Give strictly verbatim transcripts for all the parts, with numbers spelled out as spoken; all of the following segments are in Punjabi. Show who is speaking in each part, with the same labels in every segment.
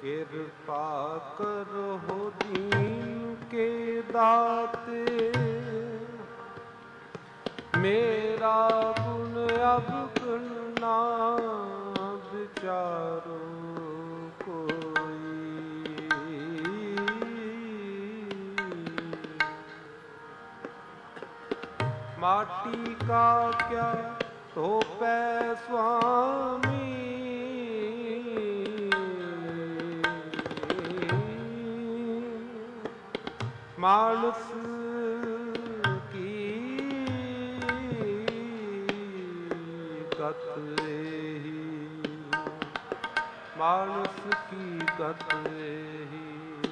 Speaker 1: किरपा करो दीन के दाते, मेरा गुण अब गुण ना विचारो कोई। माटी का क्या थोपै स्वामी, मानस की गत ही, मानस की गत ही।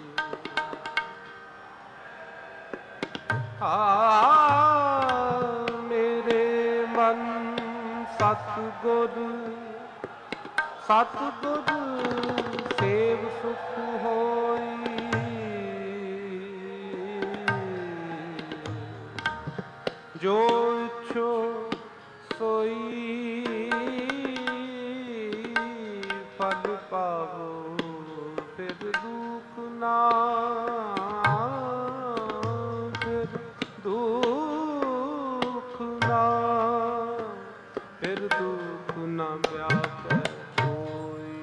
Speaker 1: हाँ मेरे मन सतगुर सतगुर सेव सुख होई, जो इच्छो सोई फल पावो, फिर दुख ना फिर दुख ना फिर दुख ना व्यापै कोई।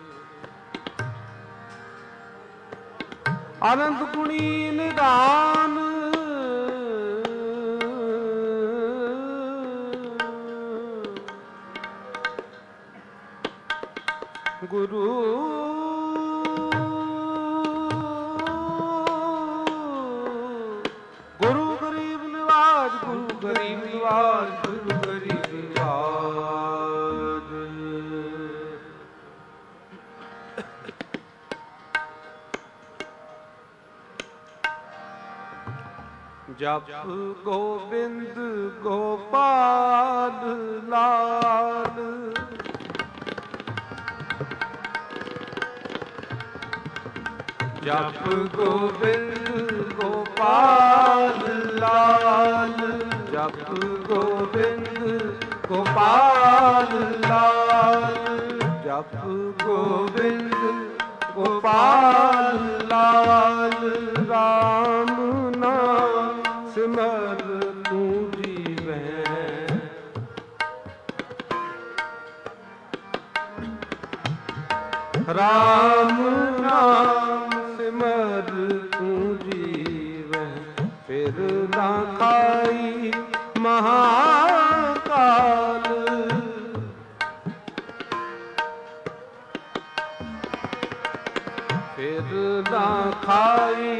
Speaker 1: अनंत गुणी निधान गुरु गुरु गरीब निवाज, गुरु गरीब निवाज, गुरु गरीब निवाज। जप गोविंद गोपाल लाल, जप गोविंद गोपाल लाल, जप गोविंद गोपाल लाल, जप गोविंद गोपाल लाल। राम नाम सिमर तू जीवै, राम नाम सिमर तू जीवै, फिर ना खाई महाकाल। फिर ना खाई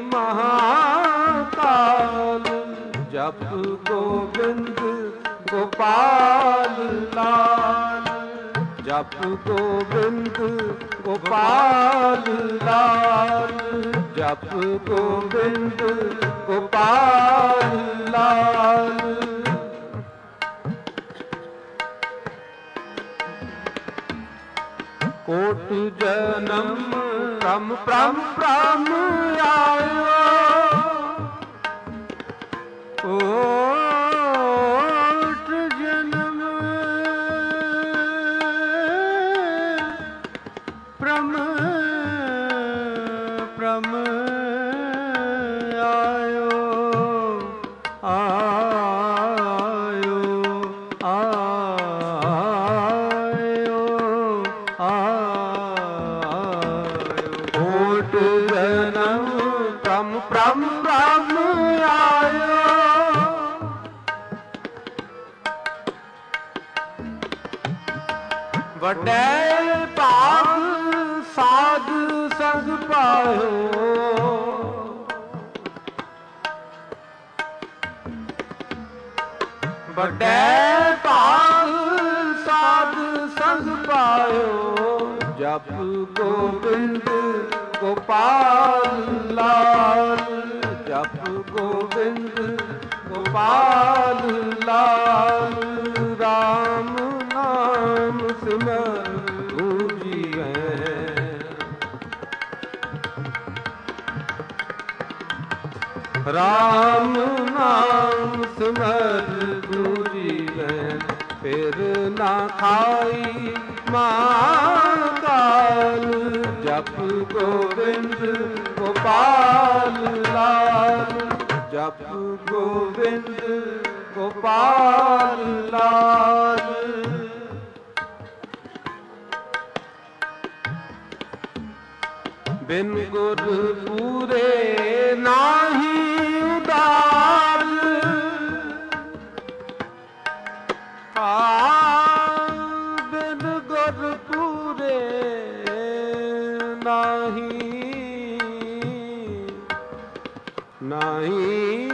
Speaker 1: महाकाल, जप गोविंद गोपाल लाल, जप गोविंद गोपाल लाल, जप गोविंद गोपाल लाल। कोट जन्म प्रम प्रम प्रम आयो, कोट जन्म प्रम प्रम आयो, आयो आयो आयो। कोट जन्म प्रम प्रम प्रम आयो, वडे भाग साध संग पायो, वडे भाग साध संग पायो। जप गोविंद गोपाल लाल, जप गोविंद गोपाल लाल। राम नाम सिमर तू जीवै, राम नाम सिमर तू जीवै, फिर ना खाई महाकाल। जप ਜਪ ਗੋਬਿੰਦ ਗੋਪਾਲ ਲਾਲ, ਜਪ ਗੋਬਿੰਦ ਗੋਪਾਲ ਲਾਲ। ਬਿਨ ਗੁਰ ਪੂਰੇ ਨਾਹੀ ਉਦਾਰ, ਆ ਬਿਨ ਗੁਰ ਪੂਰੇ ਨਾਹੀ ਨਾਹੀ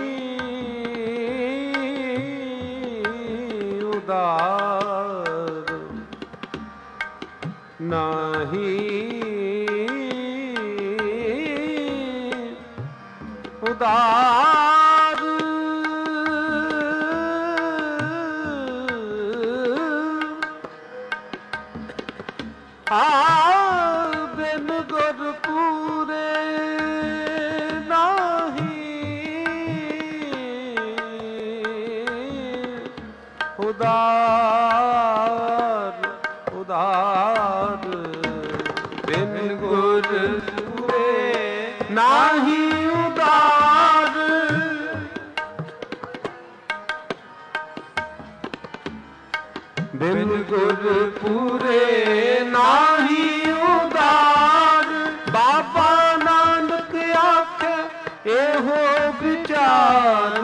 Speaker 1: ਉਦਾਰ, ਨਾਹੀ ਉਦਾਰ। ਆ ਬਿਨ ਗੁਰ ਪੂਰੇ ਨਾਹੀ ਉਦਾਰ, ਉਦਾਰ। ਬਿਨ ਗੁਰ ਪੂਰੇ ਨਾਹੀ ਉਦਾਰ, ਬਿਨ ਗੁਰ ਪੂਰੇ ਨਾਹੀ ਉਦਾਰ। ਬਾਬਾ ਨਾਨਕ ਆਖੇ ਇਹੋ ਵਿਚਾਰ,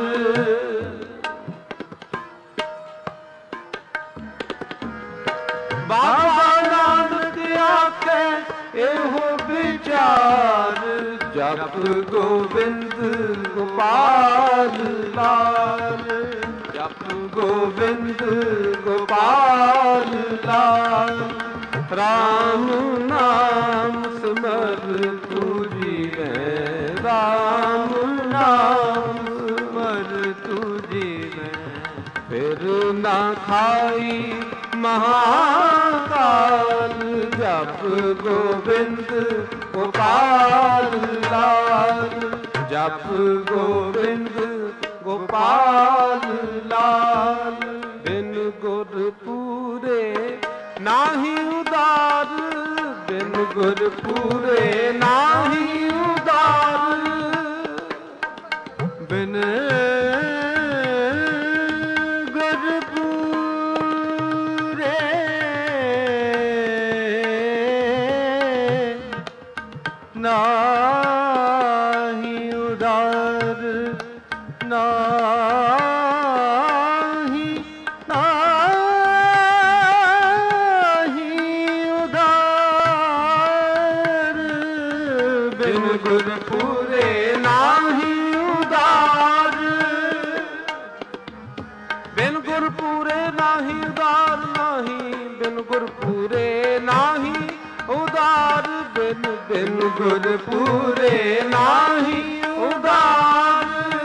Speaker 1: ਬਾਬਾ ਨਾਨਕ ਆਖੇ ਇਹੋ ਵਿਚਾਰ। ਜਪ ਗੋਬਿੰਦ ਗੋਪਾਲ ਲਾਲ, ਜਪ ਗੋਬਿੰਦ ਗੋਪਾਲ ਲਾਲ। ਰਾਮ ਨਾਮ ਸਿਮਰ ਤੂੰ ਜੀਵੈ, ਰਾਮ ਨਾਮ ਸਿਮਰ ਤੂੰ ਜੀਵੈ। ਫਿਰ ਨਾ ਖਾਈ ਮਹਾਕਾਲ, ਜਪ ਗੋਬਿੰਦ ਗੋਪਾਲ ਲਾਲ, ਜਪ ਗੋਬਿੰਦ ਗੋਪਾਲ ਲਾਲ। ਬਿਨ ਗੁਰ ਪੂਰੇ ਨਾਹੀ ਉਦਾਰ, ਬਿਨ ਗੁਰ ਪੂਰੇ ਨਾਹੀ ਉਦਾਰ। ਬਿਨ ਗੁਰ ਪੂਰੇ ਨਾਹੀ ਉਦਾਰ, ਨਾਹੀ ਨਾਹੀ ਉਦਾਰ। ਬਿਨ ਗੁਰ ਪੂਰੇ ਨਾਹੀ ਉਦਾਰ, ਬਿਨ ਗੁਰ ਪੂਰੇ ਨਾਹੀ ਉਦਾਰ, ਨਾਹੀ ਬਿਨ ਗੁਰ ਪੂਰੇ ਨਾਹੀ ਉਦਾਰ। ਬਿਨ ਬਿਨ ਗੁਰ ਪੂਰੇ ਨਾਹੀ ਉਦਾਰ,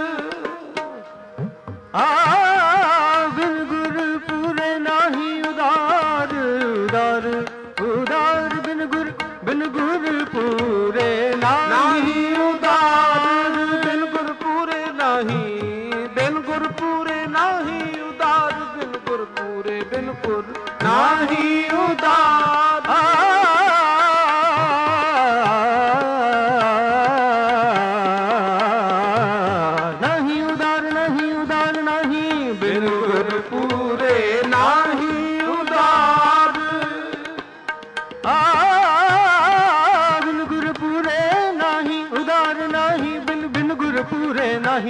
Speaker 1: ਆ ਬਿਨ ਗੁਰ ਪੂਰੇ ਨਾਹੀ ਉਦਾਰ, ਉਦਾਰ ਉਦਾਰ। ਬਿਨ ਗੁਰ ਬਿਨ ਗੁਰ ਪੂਰੇ ਨਾਹੀ ਉਦਾਰ, ਬਿਨ ਗੁਰ ਪੂਰੇ ਨਾਹੀ, ਬਿਨ ਗੁਰ ਪੂਰੇ ਨਾਹੀ ਉਦਾਰ। ਬਿਨ ਗੁਰ ਪੂਰੇ ਬਿਨ ਗੁਰ ਨਾਹੀ ਉਦਾਰ, ਨਾਹੀ ਉਦਾਰ, ਨਾਹੀ ਉਦਾਰ, ਨਾਹੀ ਬਿਨ ਗੁਰ ਪੂਰੇ ਨਾਹੀ ਉਦਾਰ। ਆ ਬਿਨ ਗੁਰ ਪੂਰੇ ਨਾਹੀ ਉਦਾਰ, ਨਾਹੀ ਬਿਨ ਬਿਨ ਗੁਰ ਪੂਰੇ ਨਾਹੀ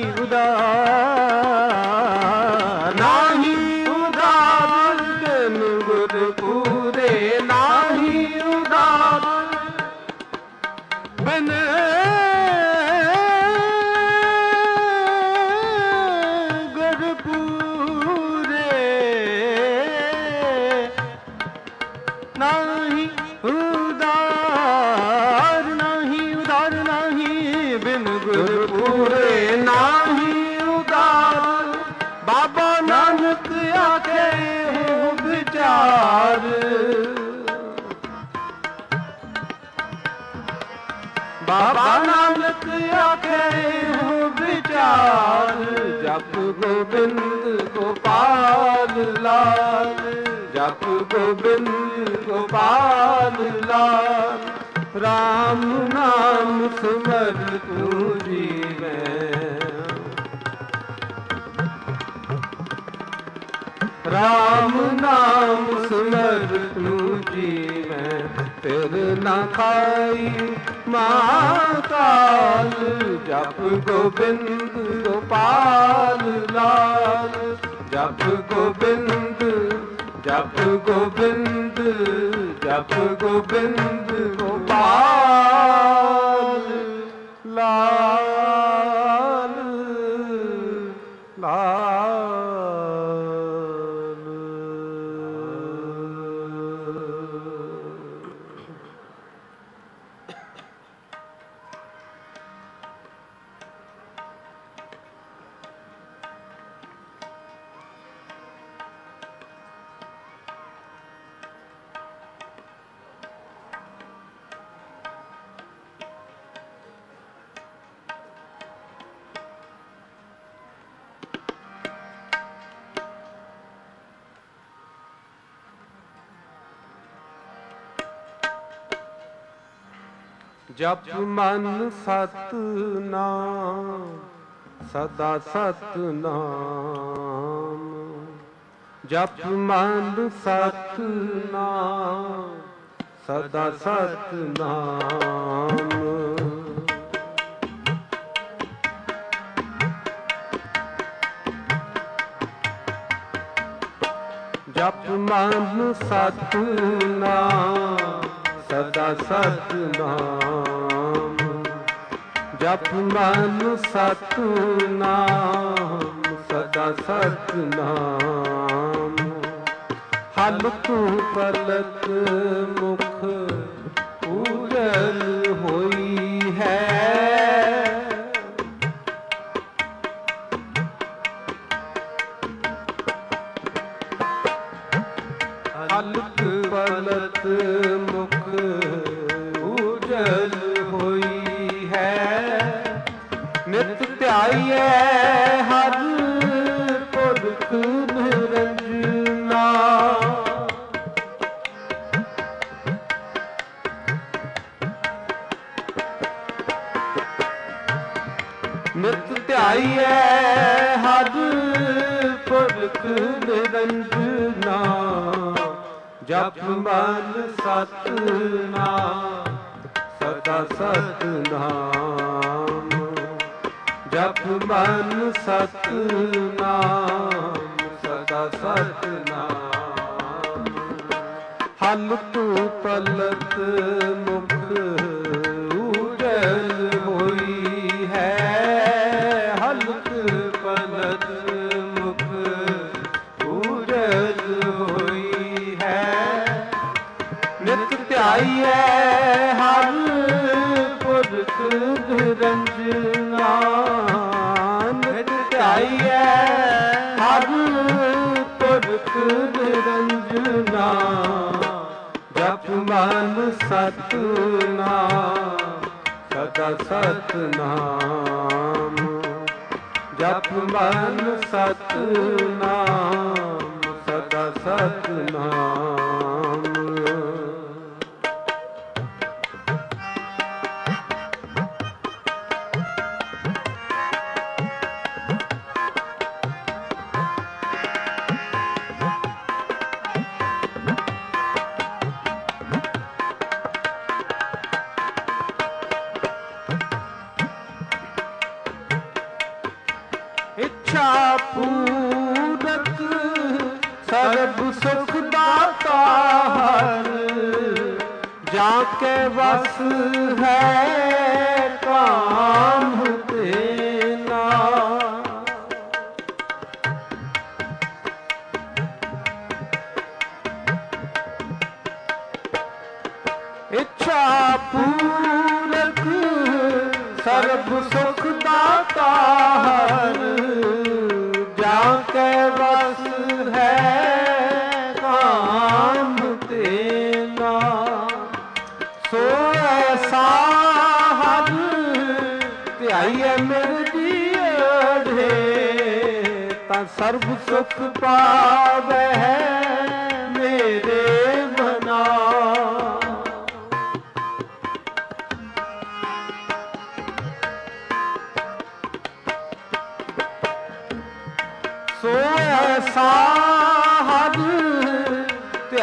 Speaker 1: ਉਦਾਰ, ਨਾਹੀ ਉਦਾਰ। ਬਿਨ ਗੁਰ ਪੂਰੇ ਨਾਹੀ ਉਦਾਰ, ਬਿਨ ਗੁਰ ਪੂਰੇ ਨਾਹੀ ਉਦਾਰ, ਨਾਹੀ ਉਦਾਰ, ਨਾਹੀ ਬਿਨ ਗੁਰ ਪੂਰੇ ਨਾਹੀ ਉਦਾਰ। ਬਾਬਾ ਨਾਨਕ ਆਖੇ ਹੋ ਵਿਚਾਰ, ਬਾਬਾ ਨਾਨਕ ਆਖੇ ਹੋ ਵਿਚਾਰ। ਜਪ ਗੋਬਿੰਦ ਗੋਪਾਲ ਲਾਲ, ਜਪ ਗੋਬਿੰਦ ਗੋਪਾਲ ਲਾਲ। ਰਾਮ ਨਾਮ ਸਿਮਰ ਤੂੰ ਜੀਵੈ, ਰਾਮ ਨਾਮ ਸਿਮਰ ਤੂੰ ਜੀਵੈ, ਤਿਰ ਨਾ ਖਾਈ ਮਾਤਾਲ, ਜਪ ਗੋਬਿੰਦ ਗੋਪਾਲ ਲਾਲ, ਜਪ ਗੋਬਿੰਦ ਜਪ ਗੋਬਿੰਦ ਜਪ ਗੋਬਿੰਦ ਗੋਪਾਲ ਲਾਲ ਲਾਲ। ਜਪ ਮਨ ਸਤਿਨਾਮ ਸਦਾ ਸਤਿਨਾਮ, ਜਪ ਮਨ ਸਤਿਨਾਮ ਸਦਾ ਸਤਿਨਾਮ। ਜਪ ਮਨ ਸਤਿਨਾਮ ਸਦਾ ਸਤਿਨਾਮ, ਜਪ ਮਨ ਸਤਿਨਾਮ ਸਦਾ ਸਤਿਨਾਮ। ਹਲਕ ਪਲਕ ਮੁਖ ਉਜਲ ਹੋਈ ਹੈ, ਹਲਕ ਪਲਕ ਮੁਖ ਉਜਲ ਹੋਈ ਹੈ। ਨਿਤ ਧਿਆਈਐ ਹਰ ਪੁਰਖ ਨਿਰੰਜਨਾ, ਨਿਤ ਧਿਆਈਐ ਹਰ ਪੁਰਖ ਨਿਰੰਜਨਾ। ਜਪ ਮਨ ਸਤਿਨਾਮ ਸਦਾ ਸਤਿਨਾਮ, ਜਪ ਮਨ ਸਤਿਨਾਮ ਸਦਾ ਸਤਿਨਾਮ। ਹਲਕ ਪਲਕ ਮੁਖ ਉਜਲ ਹੋਈ ਹੈ, ਹਲਕ ਪਲਕ ਮੁਖ ਉਜਲ ਹੋਈ ਹੈ। ਨਿਤ ਧਿਆਈਐ ਹਰ ਪੁਰਖ ਨਿਰੰਜਨਾ, ਨਿਤ ਧਿਆਈਐ ਹਰ ਪੁਰਖ ਨਿਰੰਜਨਾ। ਜਪ ਮਨ ਸਤਿਨਾਮ ਸਦਾ ਸਤਿਨਾਮ, ਜਪ ਮਨ ਸਤਿਨਾਮ ਸਦਾ ਸਤਿਨਾਮ। ਇੱਛਾ ਪੂਰਕ ਸਰਬ ਸੁਖ ਦਾਤਾ ਹਰ, ਜਾਂ ਕੇ ਵਸ ਹੈ ਕਾਮ ਤੇਨਾ। ਇੱਛਾ ਪੂਰਕ ਸਰਬ ਸੁਖ ਦਾਤਾ ਹਰ, ਜਾਂ ਕੇ ਵਸ ਹੈ ਕਾਮ ਤੇਨਾ। ਸੋ ਐਸਾ ਹਰ ਧਿਆਈਐ ਮੇਰੇ ਜੀਅੜੇ, ਤਾਂ ਸਰਬ ਸੁਖ ਪਾਵੈ ਮੇਰੇ ਮਨਾ।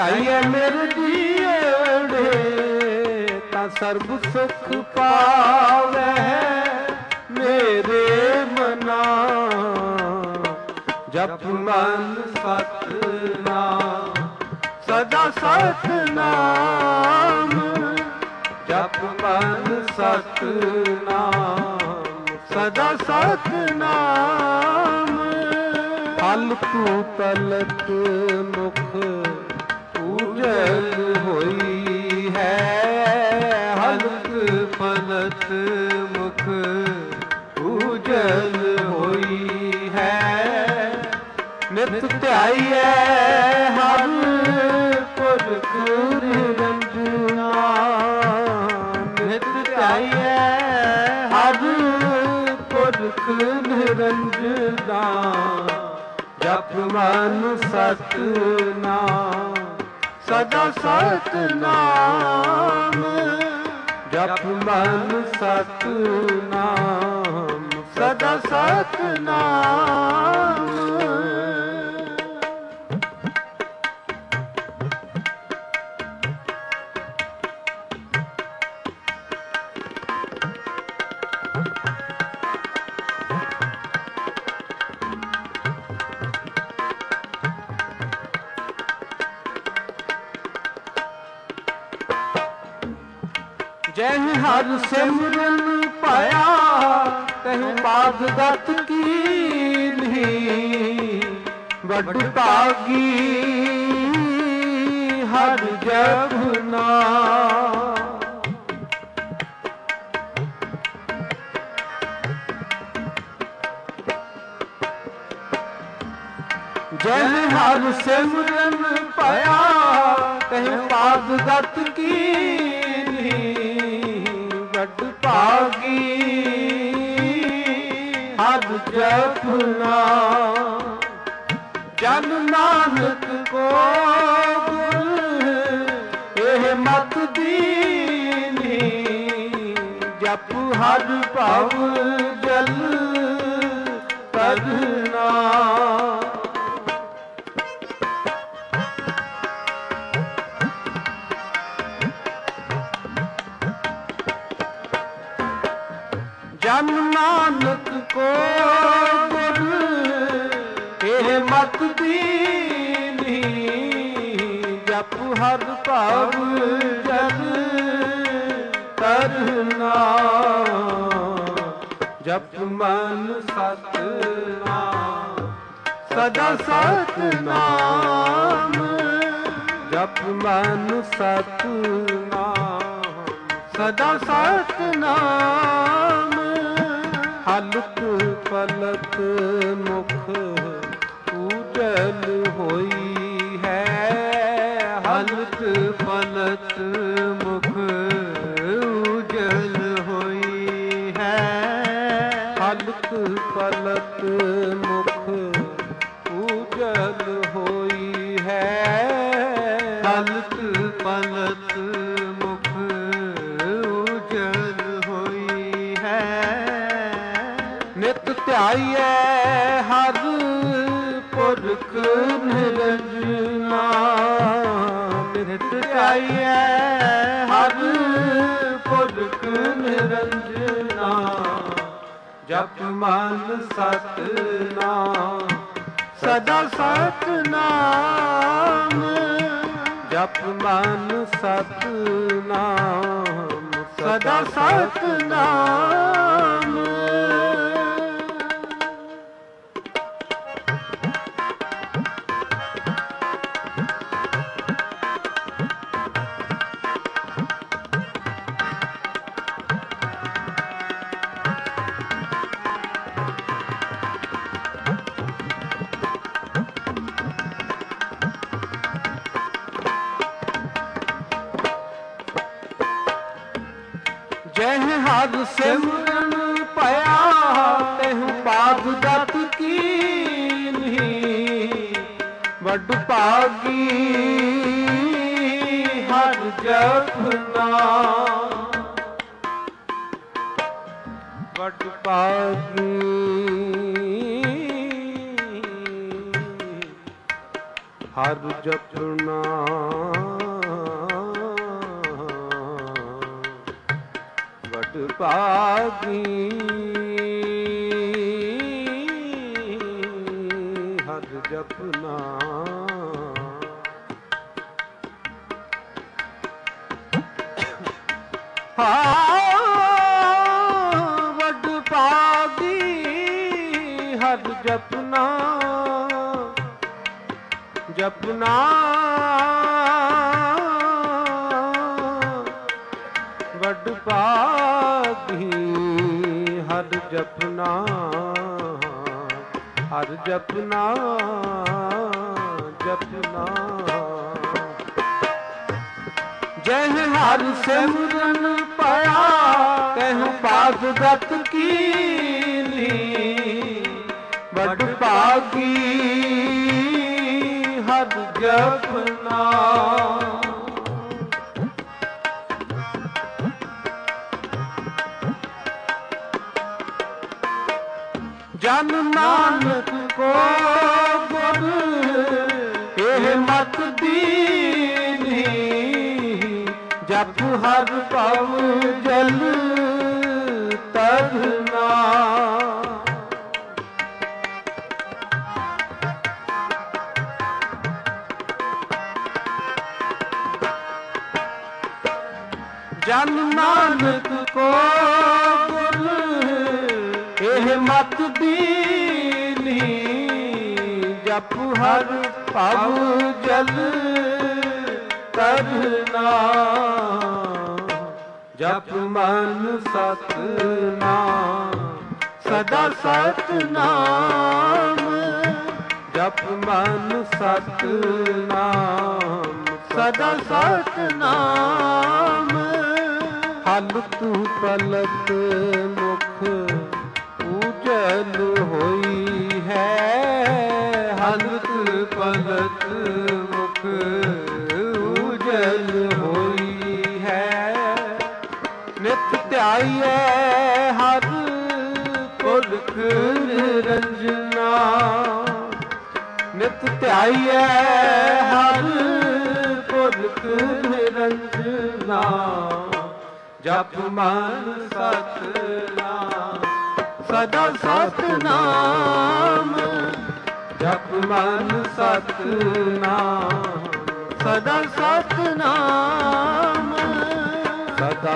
Speaker 1: ਧਿਆਈਐ ਮੇਰੇ ਜੀਵੜੇ ਤਾਂ ਸਰਬ ਸੁਖ ਪਾਵੈ ਮੇਰੇ ਮਨਾ। ਜਪ ਮਨ ਸਤਿਨਾਮ ਸਦਾ ਸਤਿਨਾਮ, ਜਪ ਮਨ ਸਤਿਨਾਮ ਸਦਾ ਸਤਿਨਾਮ। ਹਲ ਤੂ ਤਲਤ ਮੁਖ ਉਜਲ ਹੋਈ ਹੈ, ਹਲਕ ਪਲਤ ਮੁਖ ਉਜਲ ਹੋਈ ਹੈ। ਨਿਤ ਧਿਆਈਐ ਹਰ ਪੁਰਖ ਨਿਰੰਜਨਾ, ਨਿਤ ਧਿਆਈਐ ਹਰ ਪੁਰਖ ਨਿਰੰਜਨਾ। ਜਪ ਮਨ ਸਤਿਨਾਮ ਸਦਾ ਸਤਿਨਾਮ, ਜਪ ਮਨ ਸਤਿਨਾਮ ਸਦਾ ਸਤਿਨਾਮ। ਜਹ ਹਰ ਸਿਮਰਨ ਪਾਇਆ ਤਹਿ ਬਾਗ ਦਤ ਕੀਨਹੀ, ਵੱਡ ਭਾਗੀ ਹਰ ਜਪਨਾ। ਜਹ ਹਰ ਸਿਮਰਨ ਪਾਇਆ ਤਹਿ ਬਾਗ ਦਤ ਕੀਨਹੀ, ਵੱਡ ਭਾਗੀ ਹਰ ਜਪਨਾ। ਜਨ ਨਾਨਕ ਕੋ ਗੁਰ ਇਹ ਮਤ ਦੀਨੀ, ਜਪ ਹਰ ਭਵ ਜਲ ਤਰਨਾ। ਜਨ ਨਾਨਕ ਕੋ ਗੁਰ ਇਹ ਮਤ ਦੀਨੀ, ਜਪ ਹਰ ਭਵ ਜਲ ਤਰਨਾ। ਜਪ ਮਨ ਸਤਿਨਾਮ ਸਦਾ ਸਤਿਨਾਮ, ਜਪ ਮਨ ਸਤਿਨਾਮ ਸਦਾ ਸਤਿਨਾਮ। ਹਲਕ ਪਲਕ ਮੁਖ ਉਜਲ ਹੋਈ ਹੈ, ਹਲਕ ਪਲਕ ਮੁਖ ਉਜਲ ਹੋਈ ਹੈ। ਹਲਕ ਪਲਕ ਮੁਖ ਉਜਲ ਹੋਈ ਹੈ, ਹਲਕ ਪਲਕ ਮੁਖ ਉਜਲ ਹੋਈ ਹੈ। ਨਿਤ ਧਿਆਈਐ ਹਰ ਪੁਰਖ ਨਿਰੰਜਨਾ, ਨਿਤ ਧਿਆਈਐ ਹਰ ਪੁਰਖ ਨਿਰੰਜਨਾ। ਜਪ ਮਨ ਸਤਿਨਾਮ ਸਦਾ ਸਤਿਨਾਮ, ਜਪ ਮਨ ਸਤਿਨਾਮ ਸਦਾ ਸਤਿਨਾਮ। ਜਹ ਹਰ ਸਿਮਰਨ ਭਇਆ ਤਹਿ ਬਾਗ ਦਤ ਕੀਨਹੀ, ਵੱਡ ਭਾਗੀ ਹਰ ਜਪਨਾ। ਵੱਡ ਭਾਗੀ ਹਰ ਜਪਨਾ ਵਡ ਭਾਗੀ ਹਰ ਜਪਨਾ ਹਾਂ ਵਡ ਭਾਗੀ ਹਰ ਜਪਨਾ ਜਪਨਾ ਵਡ ਭਾਗੀ ਹਰ ਜਪਨਾ ਹਰ ਜਪਨਾ ਜਪਨਾ ਜਹ ਹਰ ਸਿਮਰਨ ਪਾਇਆ ਕਹਿ ਪਾਦ ਦਤ ਕੀਨੀ ਵਡ ਭਾਗੀ ਹਰ ਜਪਨਾ ਜਨ ਨਾਨਕ ਕੋ ਗੁਰ ਇਹ ਮਤ ਦੀਨੀ ਜਪ ਹਰ ਭਵ ਜਲ ਤਰਨਾ ਜਨ ਨਾਨਕ ਕੋ ਗੁਰ ਇਹ ਮਤ ਦੀਨੀ ਜਪ ਹਰ ਭਵ ਜਲ ਤਰਨਾ ਜਪ ਮਨ ਸਤਨਾਮ ਸਦਾ ਸਤਨਾਮ ਜਪ ਮਨ ਸਤਨਾਮ ਸਦਾ ਸਤਨਾਮ ਹਲ ਤੂੰ ਪਲਕ ਮੁਖ ਉਜਲ ਹੋਈ ਹੈ ਹਲ ਤੂੰ ਪਲਕ ਮੁਖ ਉਜਲ ਹੋਈ ਹੈ ਨਿਤ ਧਿਆਈਐ ਹਰ ਪੁਰਖ ਨਿਰੰਜਨਾ ਨਿਤ ਧਿਆਈਐ ਹਰ ਪੁਰਖ ਨਿਰੰਜਨਾ ਜਪ ਮਨ ਸਤਨਾਮ ਸਦਾ ਸਤਨਾਮ ਜਪ ਮਨ ਸਤਨਾਮ ਸਦਾ ਸਤਨਾਮ ਸਦਾ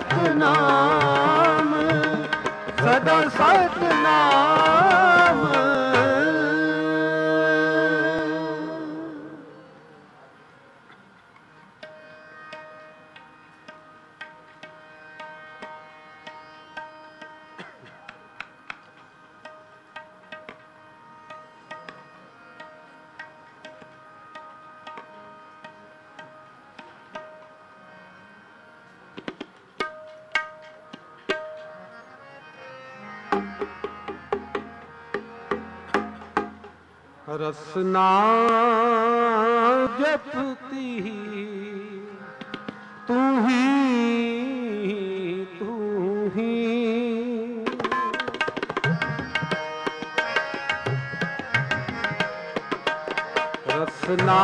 Speaker 1: ਸਤਨਾਮ ਸਦਾ ਸਤਨਾਮ ਰਸਨਾ ਜਪਤੀ ਤੂੰ ਹੀ ਤੂੰ ਹੀ ਰਸਨਾ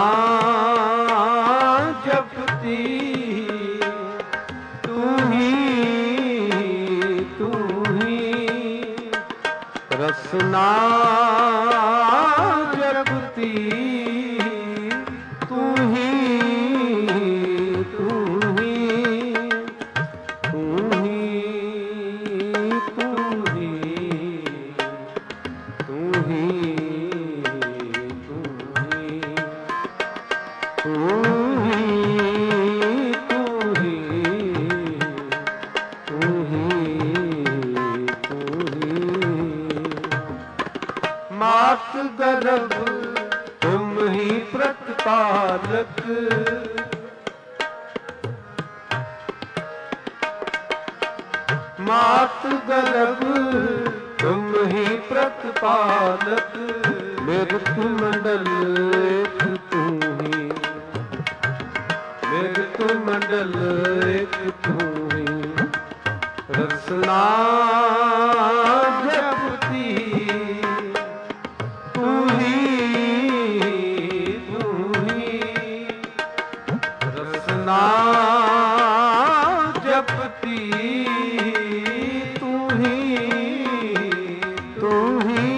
Speaker 1: ਜਪਤੀ ਤੂੰ ਹੀ ਤੂੰ ਹੀ ਰਸਨਾ ਮਾਤ ਗਰਭ ਤੁਮ ਹੀ ਪ੍ਰਤਪਾਲਕ ਮਾਤ ਗਰਭ ਤੁਮ ਹੀ ਪ੍ਰਤਪਾਲਕ ਮਿਰਤ ਮੰਡਲ ਇੱਕ ਤੂੰ ਹੀ ਮਿਰਤ ਮੰਡਲ ਇੱਕ ਤੂੰ ਹੀ ਰਸਨਾ ਜਪਤੀ ਤੂੰ ਹੀ ਤੂੰ ਰਸਨਾ ਜਪਤੀ ਤੂੰ ਹੀ ਤੂੰ ਹੀ।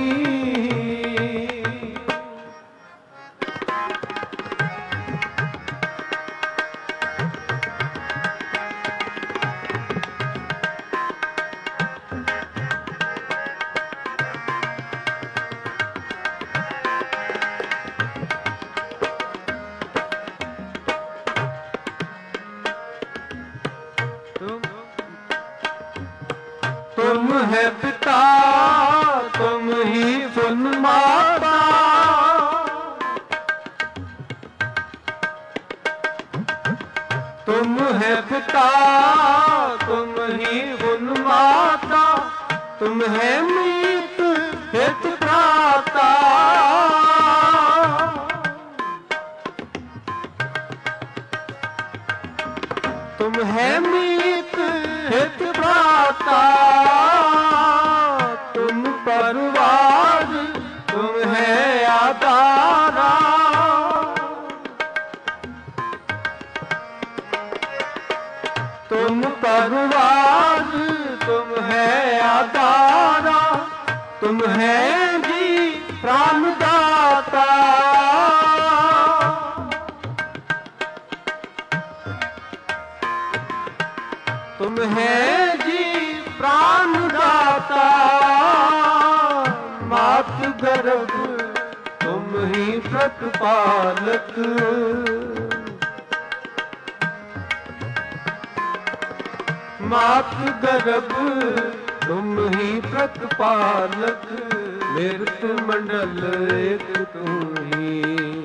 Speaker 1: तुम है पिता तुम ही सुन माता, तुम है पिता तुम ही सुन माता, तुम है मीत हित भ्राता। तुम है मीत हित भ्राता, तुम परवार तुम है आधारा। तुम परवार तुम है आधारा, तुम है जी प्राणदाता। तुम है जी प्राणदाता, मात गर्भ तुम ही प्रतिपालक। मात गर्भ तुम ही प्रतिपालक, मृत मंडल एक तू ही,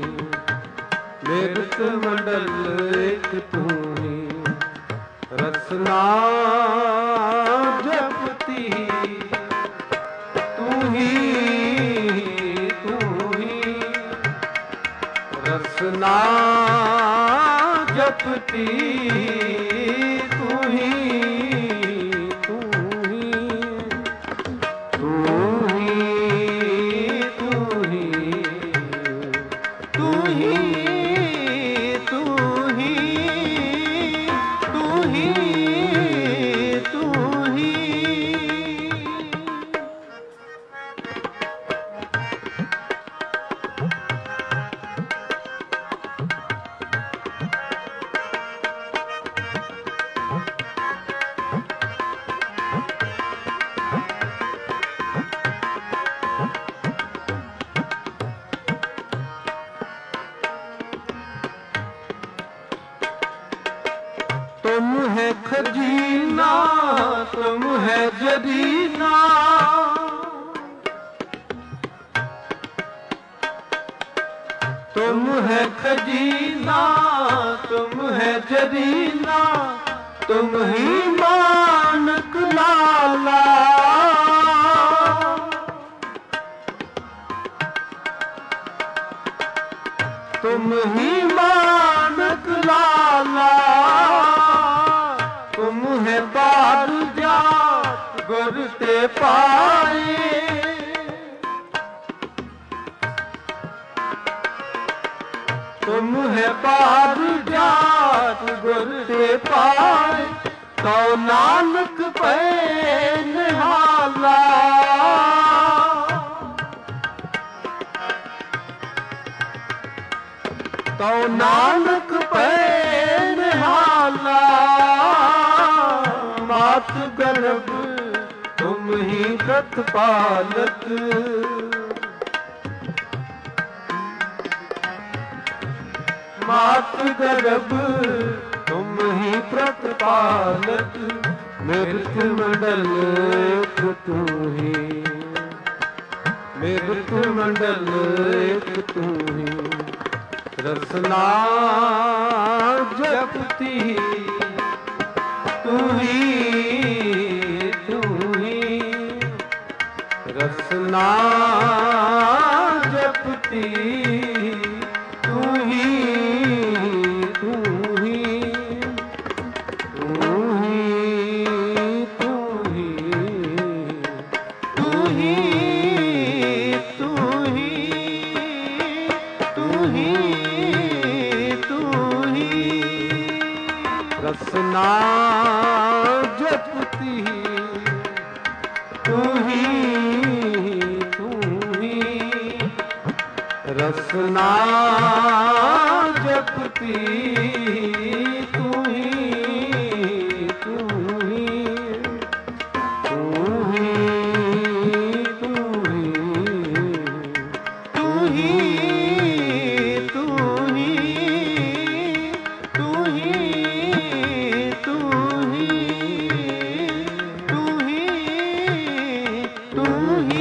Speaker 1: मृत मंडल एक तू ही। रसना जपती तू ही तू ही। रसना जपती तू ही तू ही। तू ही तू ही तू ही तू ही तू ही तू ही। तुम है खजीना तुम है जरीना, तुम है खजीना तुम है जरीना, तुम ही मानक लाला। तुम ही मानक लाला, तुम है बार जात गुर ते पाए। तुम है बार जात गुर ते पाए, तो नानक पे निहाला। तो नानक पे निहाला, मात गर्भ तुम ही प्रतिपालक। मात गर्भ तुम ही प्रतिपालक, मृत मंडल एक तू ही, मृत मंडल एक तू ही। रसना जपती तू ही तू ही। रसना जपती तू ही तू ही तू ही तू ही तू ही तू ही तू ही तू ही। ਰਸਨਾ ਜਪਤੀ ਤੂੰ ਹੀ ਤੂੰ ਹੀ ਰਸਨਾ ਜਪਤੀ ਤੂੰ ਹੀ ਤੂੰ ਹੀ ਤੂੰ ਹੀ ਤੂੰ ਹੀ ਤੂੰ ਹੀ ਤੂੰ ਹੀ ਤੂੰ ਹੀ ਤੂੰ ਹੀ ਤੂੰ ਹੀ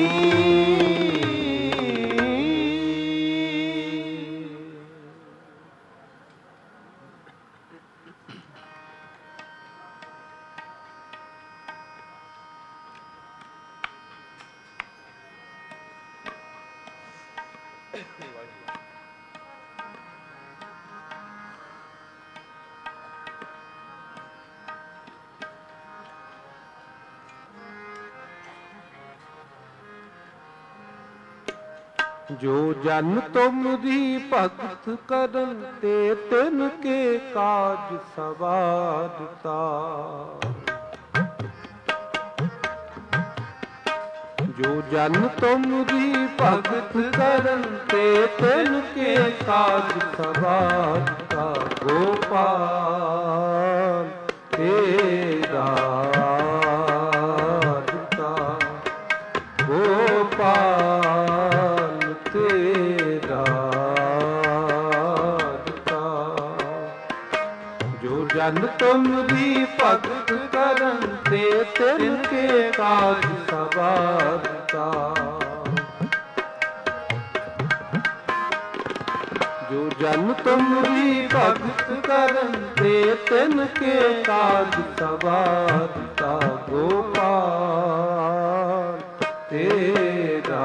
Speaker 1: ਜੋ ਜਨ ਤੁਮਰੀ ਭਗਤ ਕਰਨ ਤੇ ਤਿਨ ਕੇ ਕਾਜ ਸਵਾਰਤਾ ਜੋ ਜਨ ਤੁਮਰੀ ਭਗਤ ਕਰਨ ਤੇ ਤਿਨ ਕੇ ਕਾਜ ਸਵਾਰਤਾ ਗੋਪਾਲ ਤੇਰਾ ਗੋਪਾਲ ਜਨ ਤੁਮਰੀ ਭਗਤ ਕਰਨ ਤੇ ਤਿਨ ਕੇ ਕਾਜ ਸਵਾਰਤਾ ਜੋ ਜਨ ਤੁਮਰੀ ਭਗਤ ਕਰਨ ਤੇ ਤਿਨ ਕੇ ਕਾਜ ਸਵਾਰਤਾ ਗੋਪਾਲ ਤੇਰਾ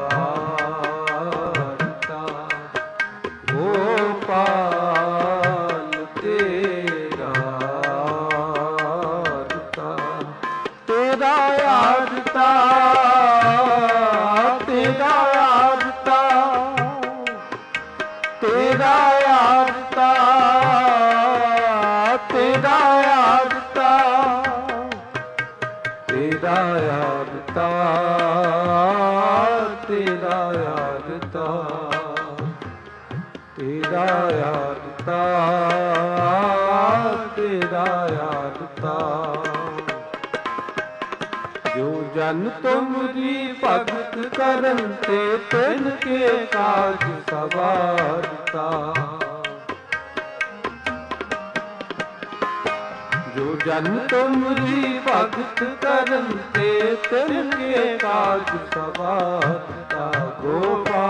Speaker 1: ਜਨ ਤੁਮਰੀ ਭਗਤ ਕਰਨ ਤੇ ਤਿਨ ਕੇ ਕਾਜ ਸਵਾਰਤਾ ਜੋ ਜਨ ਤੁਮਰੀ ਭਗਤ ਕਰਨ ਤੇ ਤਿਨ ਕੇ ਕਾਜ ਸਵਾਰਤਾ ਗੋਪਾਲ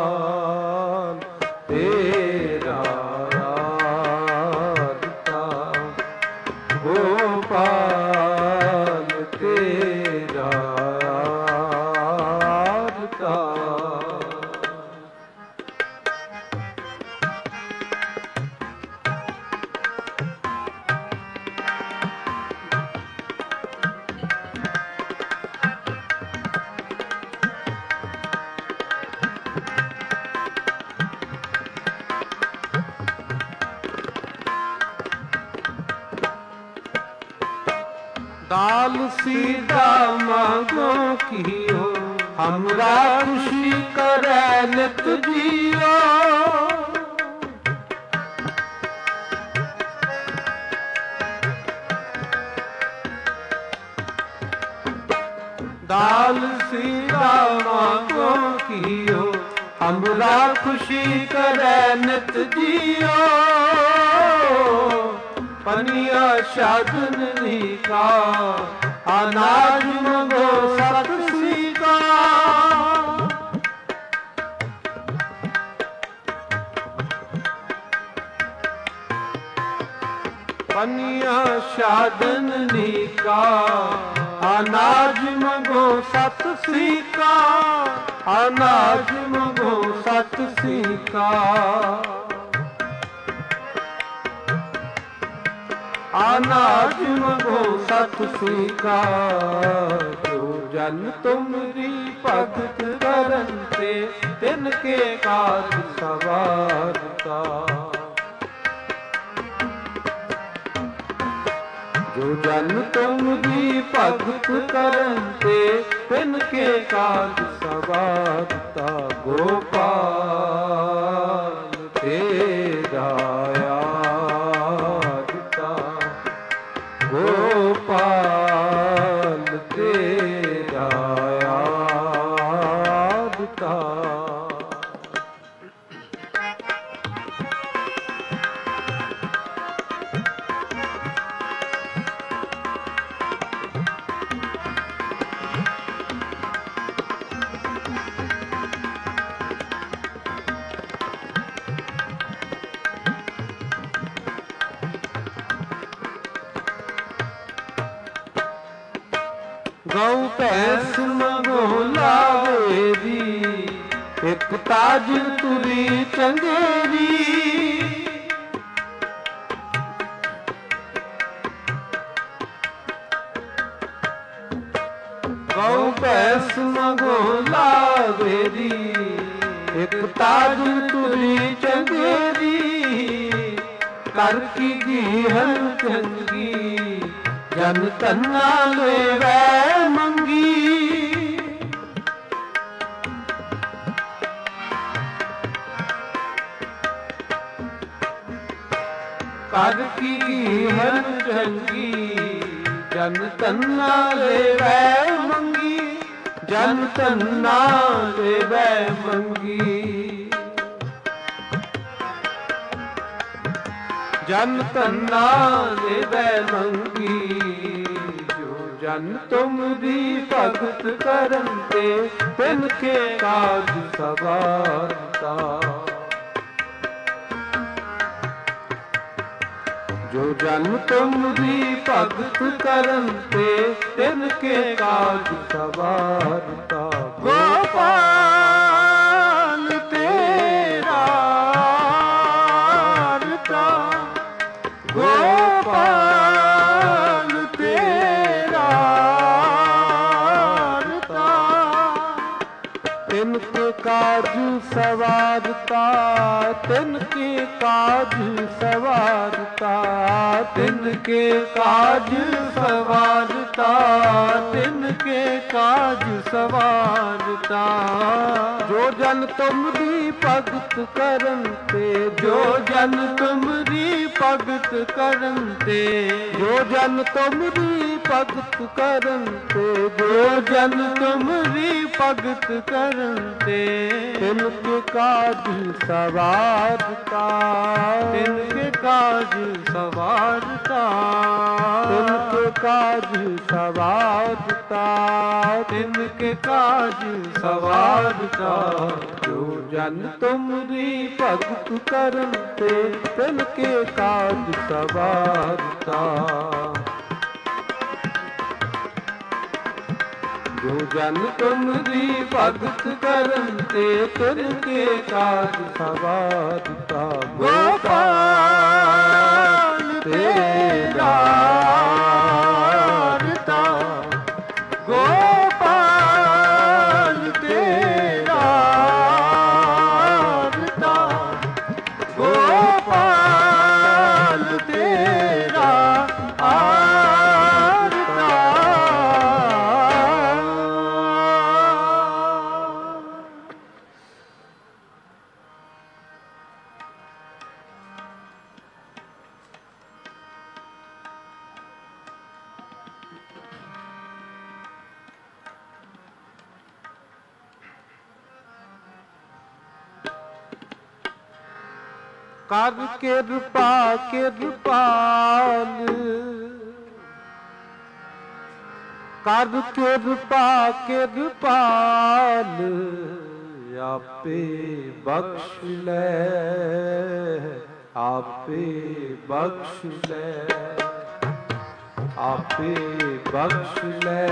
Speaker 1: ਤੇਰਾ ਗੋਪਾਲ दाल सीधा मांगो कियो हमरा खुशी करे नित जियो दाल सीधा मांगो कियो हमरा खुशी करे नित जियो पनिया साधन का अनाज मंगो सत सीका पनिया साधन का अनाज मंगो सत सीका अनाज मंगो सत सीका अनाज मंगो सत सीका जो जन तुमरी भगत करन ते तिन के काज सवारता ਜੋ ਜਨ ਤੁਮਰੀ ਭਗਤ ਕਰਨ ਤੇ ਤਿਨ ਕੇ ਕਾਜ ਸਵਾਰਤਾ ਗੋਪਾਲ ਤੇਰਾ ਆਦਿਤਾ ਗੋਪਾਲ ਤੇਰਾ ਆਦਿਤਾ। ਗਊ ਭੈਂਸ ਮੰਗੋ ਲਾਵੇਰੀ ਇੱਕ ਤਾਜ ਤੁਰੀ ਚੰਗੇਰੀ। ਗਊ ਭੈਂਸ ਮੰਗੋ ਲਾਵੇਰੀ ਇੱਕ ਤਾਜ ਤੁਰੀ ਚੰਗੇਰੀ। ਕਰ ਕੀ ਗੀਹਨ ਚੰਗੀ ਜਨ ਧੰਨਾ ਲੈਵੈ ਮੰਗੀ। ਕਰ ਕੀ ਗੀਹਨ ਚੰਗੀ ਜਨ ਧੰਨਾ ਲੈਵੈ ਮੰਗੀ। ਜਨ ਧੰਨਾ ਲੈਵੈ ਮੰਗੀ। ਜਨ ਧੰਨਾ ਲੈਵੈ ਮੰਗੀ। ਜੋ ਜਨ ਤੁਮਰੀ ਭਗਤ ਕਰਨ ਤੇ ਤਿਨ ਕੇ ਕਾਜ ਸਵਾਰਤਾ। ਜੋ ਜਨ ਤੁਮਰੀ ਭਗਤ ਕਰਨ ਤੇ ਤਿਨ ਕੇ ਕਾਜ ਸਵਾਰਤਾ ਗੋਪਾਲ ਤੇਰਾ ਆਦਿਤਾ ਗੋਪਾਲ ਤੇਰਾ ਆਦਿਤਾ। ਤਿਨ ਕੇ ਕਾਜ ਸਵਾਰਤਾ ਤਿਨ ਕੇ ਕਾਜ ਸਵਾਰਤਾ। ਤਿਨ ਕੇ ਕਾਜ ਸਵਾਰਤਾ ਤਿਨ ਕੇ ਕਾਜ ਸਵਾਰਤਾ। ਜੋ ਜਨ ਤੁਮਰੀ ਭਗਤ ਕਰਨ ਤੇ ਜੋ ਜਨ ਤੁਮਰੀ ਭਗਤ ਕਰਨ ਤੇ ਜੋ ਜਨ ਤੁਮਰੀ ਭਗਤ ਕਰਨ ਤੇ ਜੋ ਜਨ ਤੁਮਰੀ ਭਗਤ ਕਰਨ ਤੇ ਤਿਨ ਕੇ ਕਾਜ ਸਵਾਰਤਾ ਤਿਨ ਕੇ ਕਾਜ ਸਵਾਰਤਾ ਤਿਨ ਕੇ ਕਾਜ ਸਵਾਰਤਾ ਤਿਨ ਕੇ ਕਾਜ ਸਵਾਰਤਾ। ਜੋ ਜਨ ਤੁਮਰੀ ਭਗਤ ਕਰਨ ਤੇ ਤਿਨ ਕੇ ਕਾਜ ਸਵਾਰਤਾ। ਜੋ ਜਨ ਤੁਮਰੀ ਭਗਤ ਕਰਨ ਤੇ ਤਿਨ ਕੇ ਕਾਜ ਸਵਾਰਤਾ ਗੋਪਾਲ ਤੇਰਾ ਆਦਿਤਾ ਗੋਪਾਲ ਤੇਰਾ ਆਦਿਤਾ ਗੋਪਾਲ ਤੇਰਾ ਆਦਿਤਾ। ਕਰ ਕਿਰਪਾ ਕਿਰਪਾਲ ਕਰ ਕਿਰਪਾ ਕਿਰਪਾਲ ਆਪੇ ਬਖਸ਼ ਲੈ ਆਪੇ ਬਖਸ਼ ਲੈ ਆਪੇ ਬਖਸ਼ ਲੈ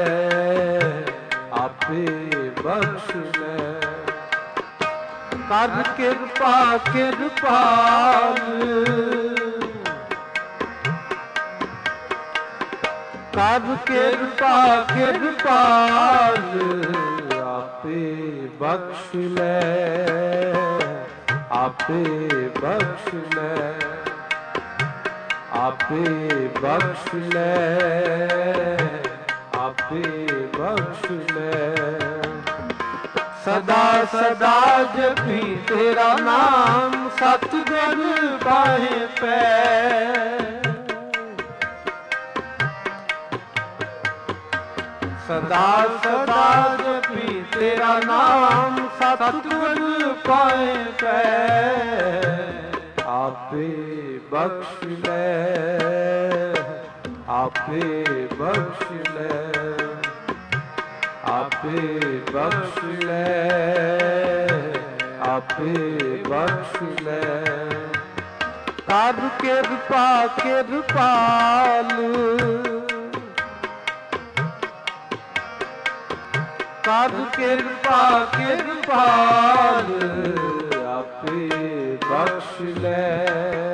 Speaker 1: ਆਪੇ ਬਖਸ਼ ਲੈ। ਕਰ ਕਿਰਪਾ ਕਿਰਪਾਲ ਕਰ ਕਿਰਪਾ ਕਿਰਪਾਲ ਆਪੇ ਬਖਸ਼ ਲੈ ਆਪੇ ਬਖਸ਼ ਲੈ ਆਪੇ ਬਖਸ਼ ਲੈ, ਆਪੇ ਬਖਸ਼ ਲੈ। ਸਦਾ ਸਦਾ ਜਪੀ ਤੇਰਾ ਨਾਮ, ਸਤਿਗੁਰ ਪਾਹੇ ਪੈ। ਸਦਾ ਸਦਾ ਜਪੀ ਤੇਰਾ ਨਾਮ, ਸਤਿਗੁਰ ਪਾਏ ਪੈ। ਆਪੇ ਬਖਸ਼ ਲੈ, ਆਪੇ ਬਖਸ਼ ਲੈ, ਆਪੇ ਬਖਸ਼ ਲੈ, ਆਪੇ ਬਖਸ਼ ਲੈ। ਕਰ ਕਿਰਪਾ ਕਿਰਪਾਲ, ਕਰ ਕਿਰਪਾ ਕਿਰਪਾਲ, ਆਪੇ ਬਖਸ਼ ਲੈ,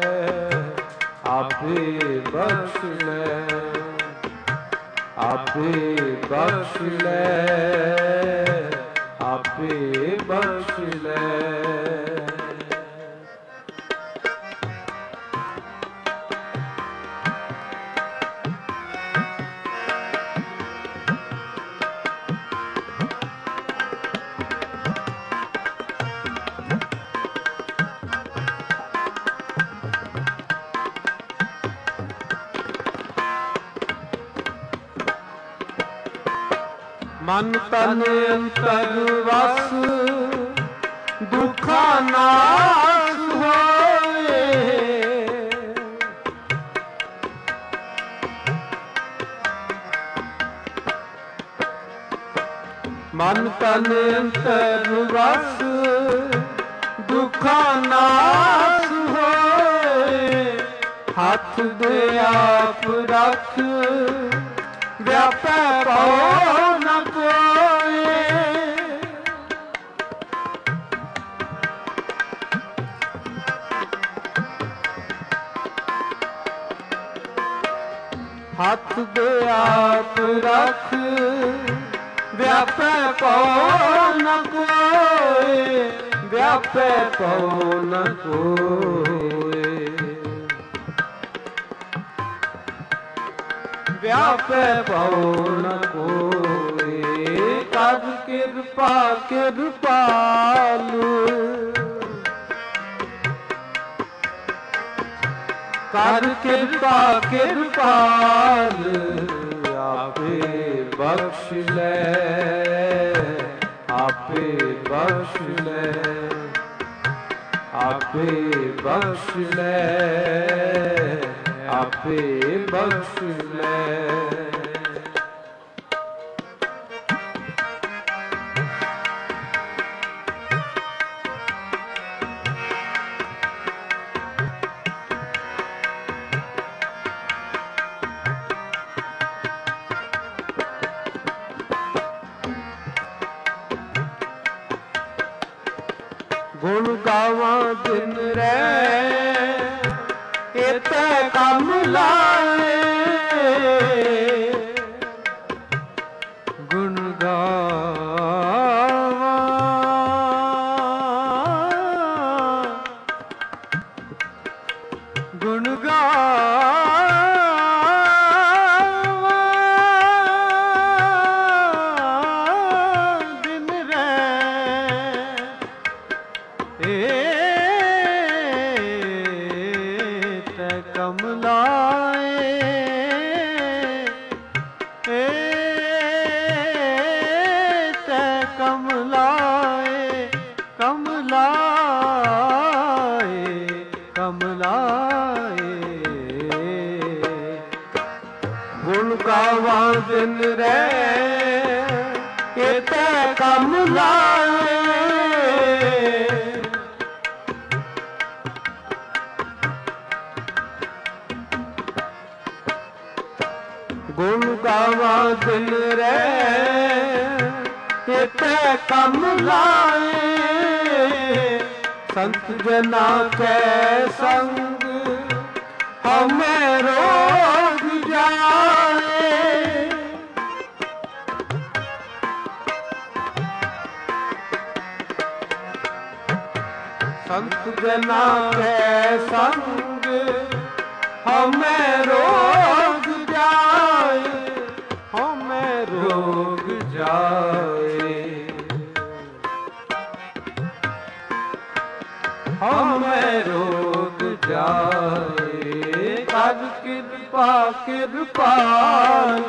Speaker 1: ਆਪੇ ਬਖਸ਼ ਲੈ, ਆਪੇ ਬਖਸ਼ ਲੈ, ਆਪੇ ਬਖਸ਼ ਲੈ। ਮਨ ਤਨ ਅੰਤਰ ਵਸ, ਦੁਖਾਂ ਨਾਸ ਹੋਏ। ਮਨ ਤਨ ਅੰਤਰ ਵਸ, ਦੁਖਾਂ ਨਾਸ ਹੋਏ। ਹੱਥ ਦੇ ਆਪ ਰੱਖ, ਵਿਆਪੈ ਭਉ ਨ ਕੋਇ। ਹੱਥ ਦੇ ਆਪ ਰੱਖ, ਵਿਆਪੈ ਭਉ ਨ ਕੋਇ। ਵਿਆਪੈ ਭਉ ਨ ਕੋਇ। ਵਿਆਪੈ ਭਉ ਨ ਕੋਇ। ਕਰ ਕਿਰਪਾ ਕਿਰਪਾਲ, ਕਰ ਕਿਰਪਾ ਕਿਰਪਾਲ, ਆਪੇ ਬਖਸ਼ ਲੈ, ਆਪੇ ਬਖਸ਼ ਲੈ, ਆਪੇ ਬਖਸ਼ ਲੈ, ਆਪੇ ਬਖਸ਼ ਲੈ। ਗੁਣ ਗਾਵਾਂ ਦਿਨ ਰਹਿ, ਇਤੈ ਕੰਮ ਲਾਏ। ਗੁਣ ਗਾਵਾਂ, ਗੁਣ ਗਾਵਾਂ ਦਿਨ ਰਹਿ, ਏਤੈ ਕੰਮ ਲਾਏ। ਏਤੈ ਕੰਮ ਲਾਏ, ਕੰਮ ਲਾਏ, ਕੰਮ ਲਾਏ। ਗੁਣ ਗਾਵਾਂ ਦਿਨ ਰਹਿ, ਏਤੈ ਕੰਮ ਲਾਏ। ਗੁਣ ਗਾਵਾਂ ਦਿਨ ਰਹਿ, ਇਤੈ ਕੰਮ ਲਾਏ। ਸੰਤ ਜਨਾ ਕੈ ਸੰਗ, ਹਮੇ ਰੋਗ ਜਾਏ। ਸੰਤ ਜਨਾ ਕੈ ਸੰਗ, ਹਮੇ ਕਰ ਕਿਰਪਾ ਕਿਰਪਾਲ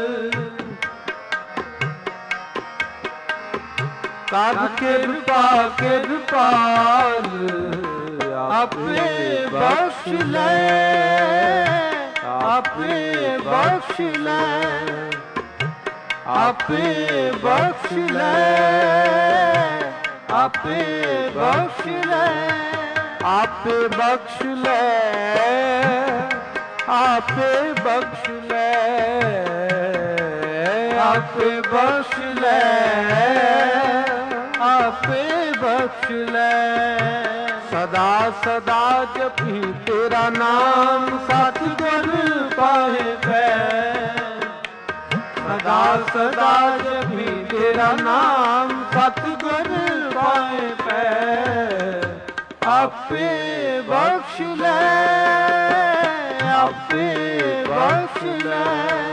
Speaker 1: ਕਰ ਕਿਰਪਾ ਕਿਰਪਾਲ ਆਪੇ ਬਖਸ਼ ਲੈ ਆਪੇ ਬਖਸ਼ ਲੈ ਆਪੇ ਬਖਸ਼ ਲੈ ਆਪੇ ਬਖਸ਼ ਲੈ ਆਪੇ ਬਖਸ਼ ਲੈ ਆਪੇ ਬਖਸ਼ ਲੈ ਆਪੇ ਬਖਸ਼ ਲੈ ਆਪੇ ਬਖਸ਼ ਲੈ ਸਦਾ ਸਦਾ ਜਪੀ ਤੇਰਾ ਨਾਮ ਸਤਿਗੁਰ ਪਾਹੇ ਪੈ ਸਦਾ ਸਦਾ ਜਪੀ ਤੇਰਾ ਨਾਮ ਸਤਿਗੁਰ ਪਾਹੇ ਪੈ ਆਪੇ ਬਖਸ਼ ਲੈ ਆਪੇ ਬਖਸ਼ ਲੈ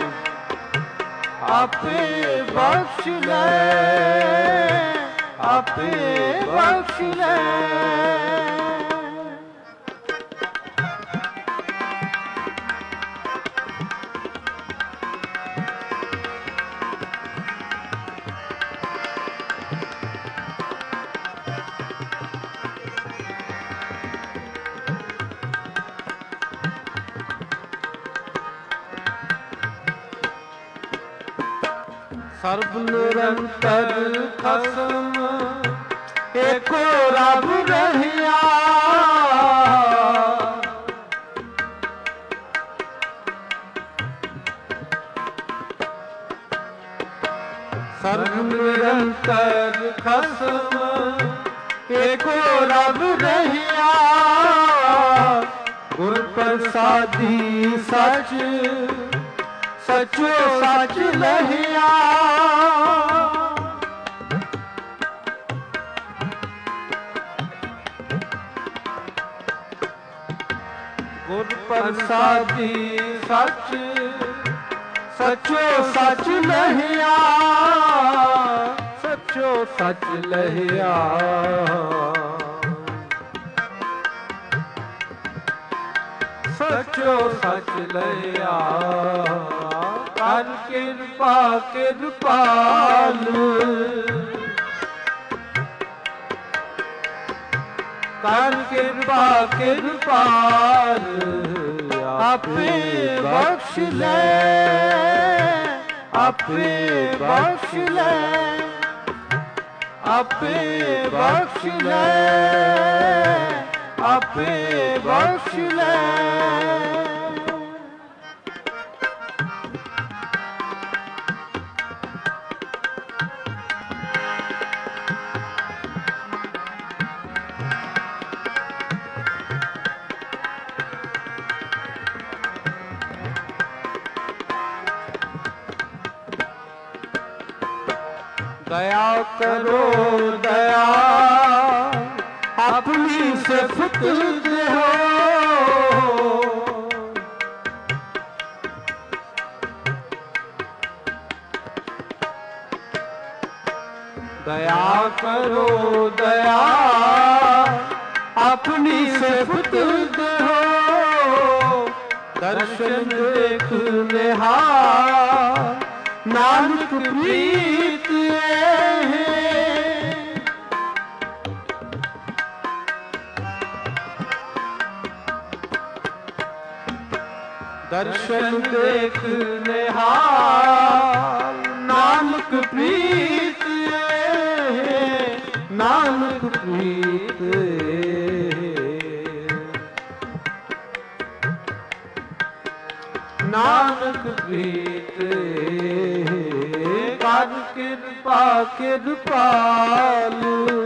Speaker 1: ਆਪੇ ਬਖਸ਼ ਲੈ ਆਪੇ ਬਖਸ਼ ਲੈ ਸਰਬ ਨਿਰੰਤਰ ਖਸਮ ਏਕੋ ਰੱਬ ਰਹਿਆ ਸਰਬ ਨਿਰੰਤਰ ਖਸਮ ਏਕੋ ਰੱਬ ਰਹਿਆ ਗੁਰ ਪ੍ਰਸਾਦੀ ਸਚ ਸਚੋ ਸਚ ਲਹਿਆ ਗੁਰ ਪ੍ਰਸਾਦੀ ਸਚ ਸਚੋ ਸਚ ਲਹਿਆ ਸਚੋ ਸਚ ਲਹਿਆ ਸਚੋ ਸਚ ਲਹਿਆ ਕਰ ਕਿਰਪਾ ਕਿਰਪਾਲ ਕਰ ਕਿਰਪਾ ਕਿਰਪਾਲ ਆਪੇ ਬਖਸ਼ ਲੈ ਆਪੇ ਬਖਸ਼ ਲੈ ਆਪੇ ਬਖਸ਼ ਲੈ ਆਪੇ ਬਖਸ਼ ਲੈ दया करो दया अपनी सिफत हो दया करो दया अपनी सिफत हो दर्शन देख निहार नानक प्रीत दर्शन देख निहाल नानक प्रीत नानक प्रीत नानक प्रीत कर कृपा कृपाल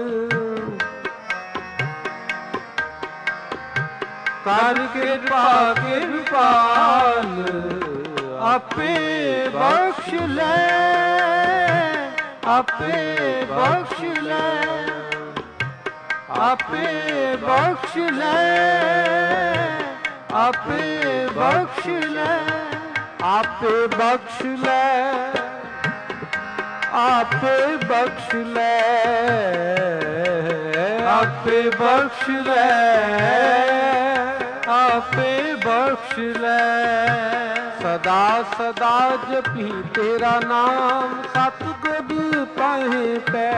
Speaker 1: कर कृपा कृपाल आपे बख्श ले आपे बख्श ले आपे बख्श ले आपे बख्श ले आपे बख्श ले आपे बख्श ले आपे बख्श ले ਆਪੇ ਬਖਸ਼ ਲੈ। ਸਦਾ ਸਦਾ ਜਪੀ ਤੇਰਾ ਨਾਮ ਸਤਿਗੁਰ ਪਾਹੇ ਪੈ।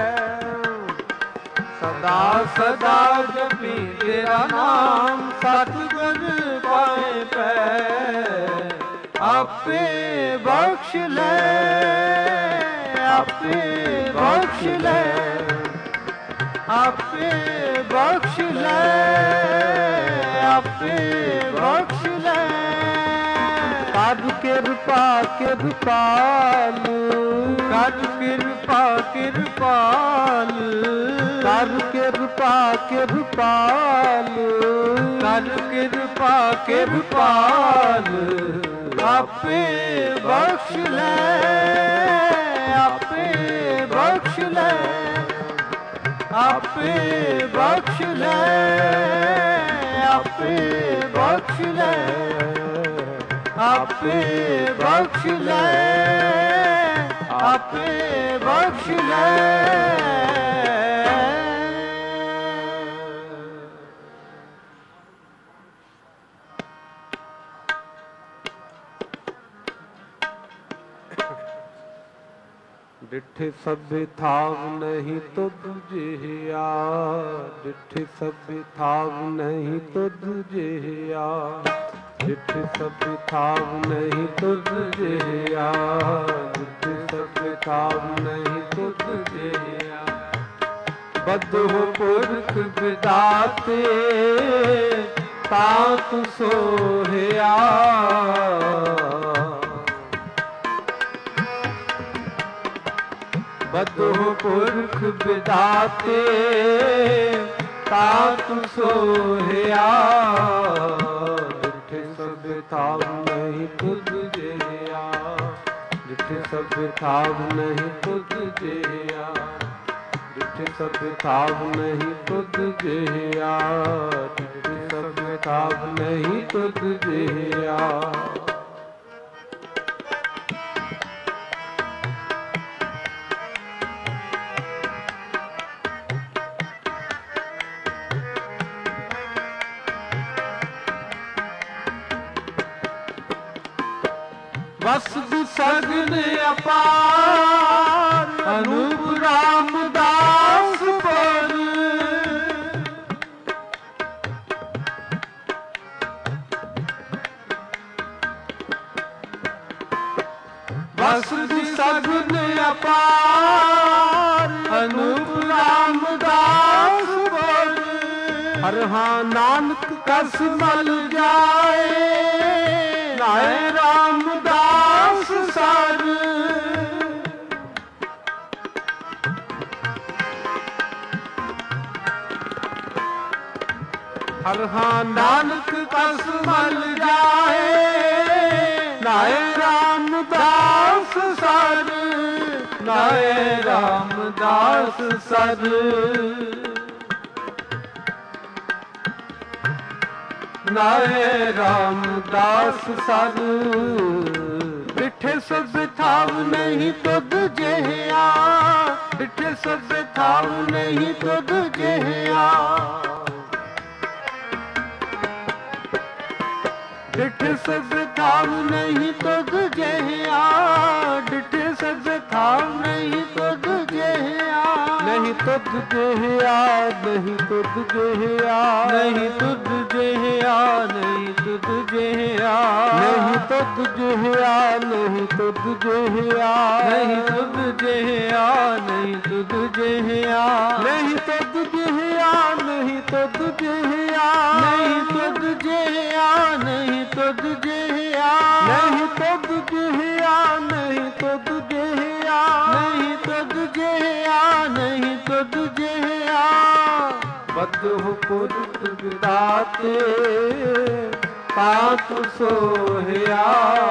Speaker 1: ਸਦਾ ਸਦਾ ਜਪੀ ਤੇਰਾ ਨਾਮ ਸਤਿਗੁਰ ਪਾਹੇ ਪੈ। ਆਪੇ ਬਖਸ਼ ਲੈ ਆਪੇ ਬਖਸ਼ ਲੈ ਆਪੇ ਬਖਸ਼ ਲੈ ਆਪੇ ਬਖਸ਼ ਲੈ। ਕਰ ਕਿਰਪਾ ਕਿਰਪਾਲ ਕਰ ਕਿਰਪਾ ਕਿਰਪਾਲ ਕਰ ਕਿਰਪਾ ਕਿਰਪਾਲ ਕਰ ਕਿਰਪਾ ਕਿਰਪਾਲ। ਆਪੇ ਬਖਸ਼ ਲੈ ਆਪੇ ਬਖਸ਼ ਲੈ ਆਪੇ ਬਖਸ਼ ਲੈ ਆਪੇ ਬਖਸ਼ ਲੈ ਆਪੇ ਬਖਸ਼ ਲੈ ਆਪੇ ਬਖਸ਼ ਲੈ। ਡਿਠੇ ਸਭੇ ਥਾਵ ਨਹੀਂ ਤੁਧ ਜਿਹਾ ਡਿਠੇ ਸਭੇ ਥਾਵ ਨਹੀਂ ਤੁਧ ਜਿਹਾ ਡਿਠੇ ਸਭੇ ਥਾਵ ਨਹੀਂ ਤੁਧ ਜਿਹਾ ਡਿਠੇ ਸਭੇ ਥਾਵ ਨਹੀਂ ਤੁਧ ਜਿਹਾ। ਬਦਹੁ ਪੁਰਖ ਵਿਦਾਤੇ ਤਾਂ ਤੂੰ ਸੋਹਿਆ। ਬਦਹੁ ਪੁਰਖ ਵਿਦਾਤੇ ਤਾਂ ਤੂੰ ਸੋਹਿਆ। ਡਿਠੇ ਸਭੇ ਥਾਵ ਨਹੀਂ ਤੁਧ ਜਿਹਾ ਡਿਠੇ ਸਭੇ ਥਾਵ ਨਹੀਂ ਤੁਧ ਜਿਹਾ ਡਿਠੇ ਸਭੇ ਥਾਵ ਨਹੀਂ ਤੁਧ ਜਿਹਾ ਡਿਠੇ ਸਭੇ ਥਾਵ ਨਹੀਂ ਤੁਧ ਜਿਹਾ। ਵਸਤੁ ਸਗਨ ਅਪਾਰ ਅਨੂਪ ਰਾਮਦਾਸ ਪਰ। ਵਸਤੁ ਸਗਨ ਅਪਾਰ ਅਨੂਪ ਰਾਮਦਾਸ ਪਰ। ਹਰ ਹਾਂ ਨਾਨਕ ਕਸ ਮਲ ਜਾਏ ਨਾਏ ਰਾਮਦਾਸ ਸਰ। ਹਰ ਹਾਂ ਨਾਨਕ ਕਸ ਮਲ ਜਾਏ ਨਾਏ ਰਾਮਦਾਸ ਸਰ ਨਾਏ ਰਾਮਦਾਸ ਸਰ। ਨਾਏ ਰਾਮਦਾਸ ਸਰ। ਡਿਠੇ ਸਭੇ ਥਾਵ ਨਹੀਂ ਤੁਧ ਜਿਹਾ ਡਿਠੇ ਸਭੇ ਥਾਵ ਨਹੀਂ ਤੁਧ ਜਿਹਾ ਡਿਠੇ ਸਭੇ ਥਾਵ ਨਹੀਂ ਤੁਧ ਜਿਹਾ ਡਿਠੇ ਸਭੇ ਥਾਵ ਨਹੀਂ ਤੁਧ ਜਿਹਾ। ਨਹੀਂ ਤੁਧ ਜਿਹਾ ਨਹੀਂ ਤੁਧ ਜਿਹਾ ਨਹੀਂ ਤੁਧ ਜਿਹਾ ਨਹੀਂ ਤੁਧ ਜਿਹਾ ਨਹੀਂ ਤੁਧ ਜਿਹਾ ਨਹੀਂ ਤੁਧ ਜਿਹਾ ਨਹੀਂ ਤੁਧ ਜਿਹਾ ਨਹੀਂ ਤੁਧ ਜਿਹਾ ਨਹੀਂ ਤੁਧ ਜਿਹਾ ਨਹੀਂ ਤੁਧ ਜਿਹਾ ਨਹੀਂ ਤੁਧ ਜਿਹਾ ਨਹੀਂ ਤੁਧ ਜਿਹਾ ਨਹੀਂ ਤੁਧ ਜਿਹਾ ਨਹੀਂ ਤੁਧ ਜਿਹਾ ਨਹੀਂ ਤੁਧ ਜਿਹਾ ਨਹੀਂ ਤੁਧ ਜਿਹਾ। ਬਦਹੁ ਪੁਰਖ ਵਿਦਾਤੇ ਤਾਂ ਤੂੰ ਸੋਹਿਆ।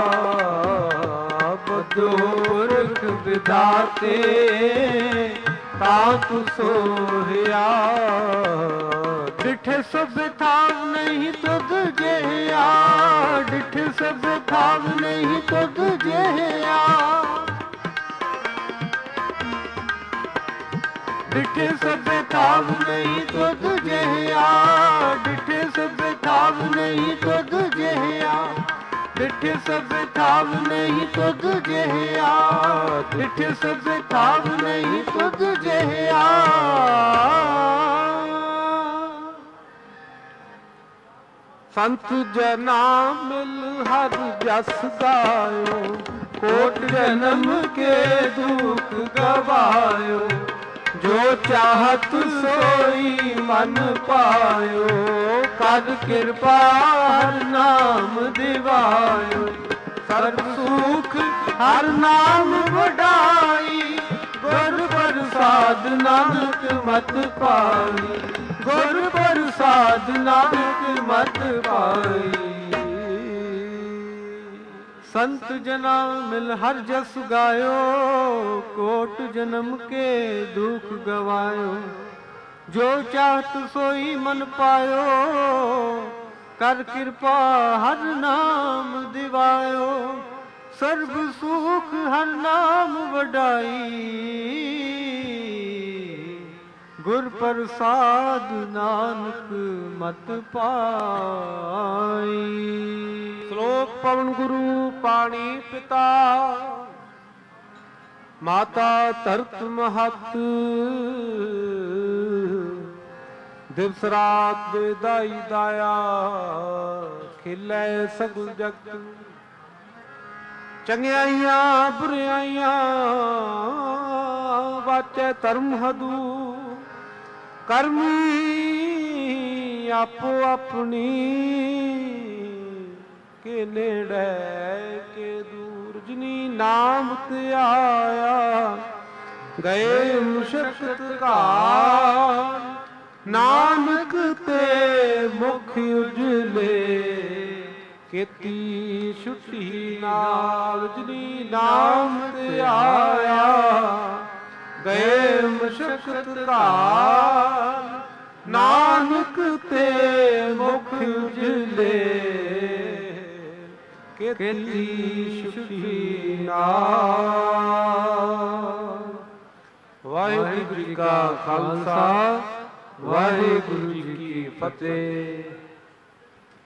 Speaker 1: ਬਦਹੁ ਪੁਰਖ ਵਿਦਾਤੇ ਤਾਂ ਤੂੰ ਸੋਹਿਆ। ਡਿਠੇ ਸਭੇ ਥਾਵ ਨਹੀਂ ਤੁਧ ਜਿਹਾ ਡਿਠੇ ਸਭੇ ਥਾਵ ਨਹੀਂ ਤੁਧ ਜਿਹਾ ਡਿਠੇ ਸਭੇ ਥਾਵ ਨਹੀਂ ਤੁਧ ਜਿਹਾ, ਡਿਠੇ ਸਭੇ ਥਾਵ ਨਹੀਂ ਤੁਧ ਜਿਹਾ, ਡਿਠੇ ਸਭੇ ਥਾਵ ਨਹੀਂ ਤੁਧ ਜਿਹਾ, ਡਿਠੇ ਸਭੇ ਥਾਵ ਨਹੀਂ ਤੁਧ ਜਿਹਾ। ਸੰਤ ਜਨਾ ਮਿਲ ਹਰ ਜਸ ਗਾਇਓ, ਕੋਟ ਜਨਮ ਕੇ ਦੁਖ ਗਵਾਇਓ, ਜੋ ਚਾਹਤ ਸੋਈ ਮਨ ਪਾਇਓ, ਕਰ ਕਿਰਪਾ ਹਰ ਨਾਮ ਦਿਵਾਇਓ, ਸਰਬ ਸੁਖ ਹਰ ਨਾਮ ਵਡਾਈ, ਗੁਰ ਪ੍ਰਸਾਦ ਨਾਨਕ ਮਤ ਪਾਈ, ਗੁਰ ਪ੍ਰਸਾਦ ਨਾਨਕ ਮਤ ਪਾਈ। ਸੰਤ ਜਨਾ ਮਿਲ ਹਰ ਜਸ ਗਾਇਓ, ਕੋਟ ਜਨਮ ਕੇ ਦੁਖ ਗਵਾਇਓ, ਜੋ ਚਾਹਤ ਸੋਈ ਮਨ ਪਾਇਓ, ਕਰ ਕਿਰਪਾ ਹਰ ਨਾਮ ਦਿਵਾਇਓ, ਸਰਬ ਸੁਖ ਹਰ ਨਾਮ ਵਡਾਈ, ਗੁਰ ਪ੍ਰਸਾਦ ਨਾਨਕ ਮਤ ਪਾਈ। ਸ਼ਲੋਕ ਪਵਨ ਗੁਰੂ ਪਾਣੀ ਪਿਤਾ, ਮਾਤਾ ਧਰਤ ਮਹਤ, ਦਿਵਸ ਰਾਤ ਦੇ ਦਾਈ ਦਾਇਆ, ਖਿਲੇ ਸਗਲ ਜਗਤ, ਚੰਗਿਆਈਆਂ ਬੁਰਿਆਈਆਂ, ਵਾਚੈ ਧਰਮ ਹਦੂ, ਕਰਮੀ ਆਪੋ ਆਪਣੀ, ਕੇ ਨੇੜੇ ਕੇ ਦੂਰ, ਜਿਨੀ ਨਾਮ ਤੇ ਆਇਆ, ਗਏ ਮੁਸ਼ਕਤ ਘਾਟ, ਨਾਨਕ ਤੇ ਮੁਖ ਉਜਲੇ, ਕੀਤੀ ਛੁੱਟੀ ਨਾਲ, ਜਿਨੀ ਨਾਮ ਤੇ ਆਇਆ, ਗਏ ਮੁਸ਼ਕਤ ਘਾਟ, ਨਾਨਕ ਤੇ ਮੁਖ ਉਜਲੇ, ਕੀਤੀ ਛੁੱਟੀ ਨਾਲ। ਵਾਹਿਗੁਰੂ ਜੀ ਕਾ ਖਾਲਸਾ, ਵਾਹਿਗੁਰੂ ਜੀ ਕੀ ਫਤਿਹ।